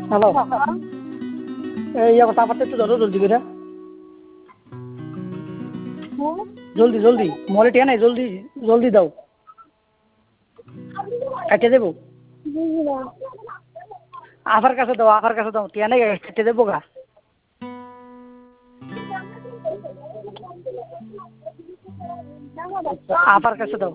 Hello, এই আবার তারপর একটু ধরো জলদি করে, জলদি জলদি, মলে টিয়া নাই, জলদি জলদি দাও, কেটে দেবো। আফার কাছে দাও, আফার কাছে দাও, টিয়া নাই, কেটে দেবো গা। আফার কাছে দাও।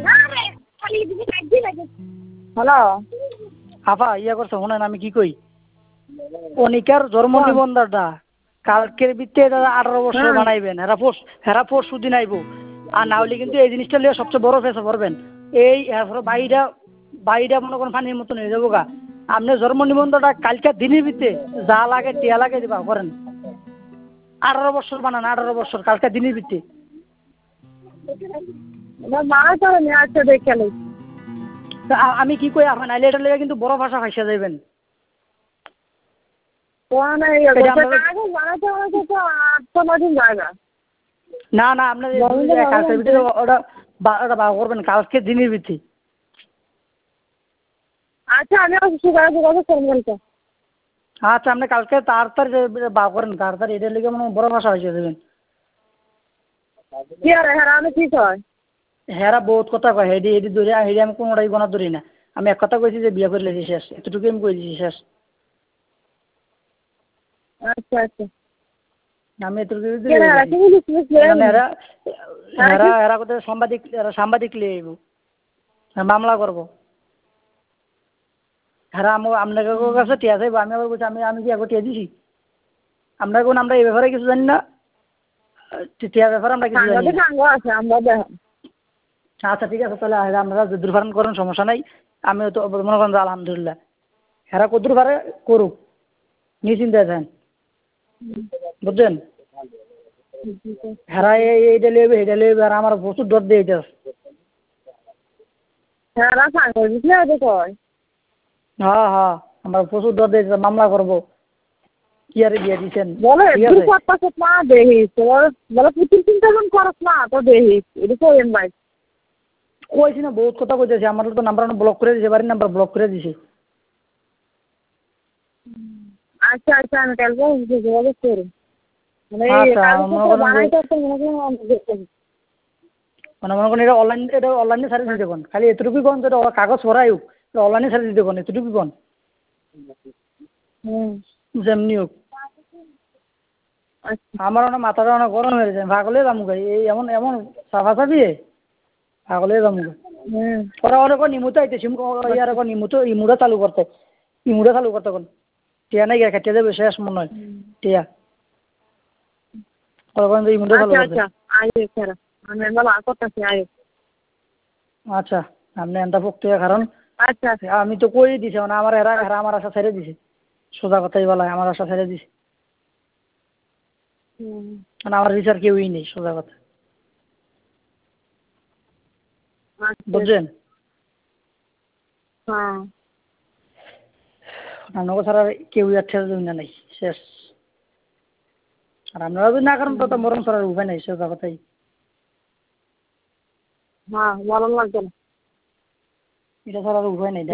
হ্যালো, আফা ইয়া করছো, শোনেন আমি কি কই, অনিকার জন্ম নিবন্ধনটা কালকের ভিত্তিতে 18 বছর বানাইবেন, হেরা পরশু দিন আইব, আর না হলে কিন্তু এই জিনিসটা লিয়ে সবচেয়ে বড় ফেসে পড়বেন। এই বাড়িটা বাড়িটা মনে করেন পানির মতন হয়ে যাবো গা। আপনি জন্ম নিবন্ধনটা কালকের দিনের ভিত্তিতে যা লাগে টিয়া লাগে দিবা করেন। 18 বছর বানান, 18 বছর কালকের দিনের ভিত্তিতে। আমি কি কই, আপনার নাইলে এটা লেগে কিন্তু বড় ভাষা ভাইসা যাইবেন। না না, আপনার কালকের ভিতরে ওটা করবেন, কালকে দিনের ভিত্তি। আচ্ছা, আমি যোগাযোগ করবেন। আচ্ছা, আপনি কালকে তাড়াতাড়ি বা করেন, তাড়াতাড়ি এটার লেগে মনে বড় ভাষা হয়েছে দেবেন। হেরা বহুত কথা কয়, হেডি হেডি ধরে হেডি আমি কোনোটাই গোনা ধরি না। আমি এক কথা কইছি যে বিয়ে করে লেছি শেষ, এতটুকু আমি কই দিছি শেষ। আচ্ছা আচ্ছা, আমি এতটুকু এরা কোথায় সাংবাদিক লিয়ে আইব, মামলা করবো। হ্যাঁ, আপনাদের কাছে টিয়া চাইবো, আমি আবার বলছি আমি কি আগে টিয়া দিছি? আমরা কোন আমরা এই ব্যাপারে কিছু জানি না, টিয়ার ব্যাপারে আমরা কিছু জানি না। আচ্ছা ঠিক আছে, তাহলে আপনারা দূরভারণ করেন, সমস্যা নাই। আমিও তো মনে করেন আলহামদুলিল্লাহ, হেরা কদ্দুর পারে করুক, নিশ্চিন্তায় থাকেন, বুঝছেন? হেরা এইটা লইবে এইটা লইবে, আর আমার প্রচুর ডর দিয়ে হ্যাঁ হ্যাঁ, আমরা প্রচুর ডর দিয়ে মামলা করবো, কি আরে বিয়ে দিচ্ছেন কইছি না, বহুত কথা কইতেছি। আমার তো নাম্বার ব্লক করে দিছে, বাড়ির নাম্বার ব্লক করে দিছে। আচ্ছা আচ্ছা, আমি কালকে যোগাযোগ করুন। মনে করেন এটা অনলাইনে সার্ভিস দিতে কোন, খালি এতটুকুই কোন যেটা কাগজ ভরাই হোক, অনলাইনে সার্ভিস দিতে কোন, এতটুকুই কোন, যেমনি হোক। আমার অনেক মাথাটা অনেক গরম হয়ে যায়, ভাগলে যাবো গাই, এই এমন এমন সাফা সাফি ভাগলে যাবো গা। ওরা অনেক নিমুতে আইতেছি, ইয়ার ইমুটা চালু করতে, কোন টিয়া নাই গা, খেতে দেবে শেষ মনে হয় টিয়া, ইমুটা চালু করতে। আচ্ছা, আপনি এনটা প্রক্রিয়া, কারণ আমি তো কই দিছি, মানে আমার এরা আমার আশা ছেড়ে দিছে, সোজা কথাই বলা, আমার আশা ছেড়ে দিছে, মানে আমার বিচার কেউই নেই, সোজা কথা, বুঝছেন? আপনাকে ছাড়া কেউই আর ছেড়ে দেবেন না, নাই শেষ। আর আপনারা যদি না করেন তো মরণ ছাড়ার উপায় নাই, সোজা কথাই। এটা ছাড়ার উপায় নেই।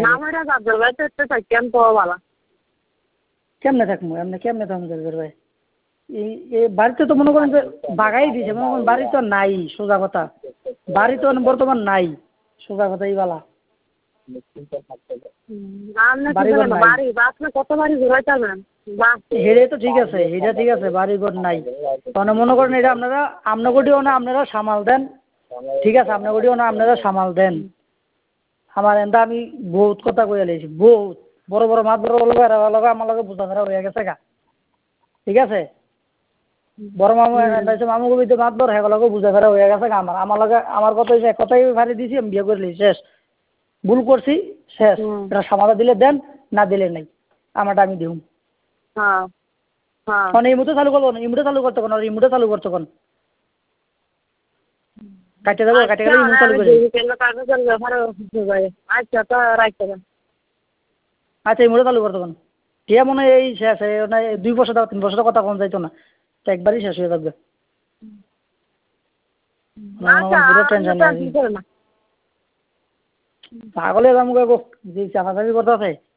কেমনে থাকবো, এমনি কেমনে থাকবো ভাই? এই বাড়িতে তো মনে করেন যে বাগাই দিছে, মনে করেন বাড়ি তো নাই, সোজা কথা, বাড়ি তো বর্তমান নাই, সোজা কথাই বলা। হেরে তো ঠিক আছে, এটা ঠিক আছে, বাড়ি ঘর নাই, মানে মনে করেন এটা আপনাগটিও না আপনারা সামাল দেন, ঠিক আছে, আপনাগটিও না আপনারা সামাল দেন। আমার এনটা আমি বহুত কথা কয়ে লেছি, বহুত বড় বড় মাছ বড় লগে আমার লগে বোঝাপড়া হয়ে গেছে গা, ঠিক আছে। বড় মামু মামু কবিতে মাত বড় হ্যাঁ লগে বুঝাপড়া হয়ে গেছে গা, আমার লগে আমার কথাই ভারি দিছি, আমি বিয়ে করে শেষ, ভুল করছি শেষ, এটা সমাধা দিলে দেন, না দিলে নাই, আমারটা আমি দিই। ইমুটা চালু করবো না, ইমুটা চালু করতে কোন, ইমুটা চালু করতে কোন, কাটে দেবো, কাটে গেলে ইমু চালু করে। আচ্ছা, ইমুটা চালু করতে কোন, ঠিক মনে হয় এই শেষ, 2 বছর 3 বছরের কথা কোন যাইতো না, তো একবারই শেষ হয়ে যাবে। পুরো টেনশন পাগলে যাবো যে চাপাচাপি করতে আছে।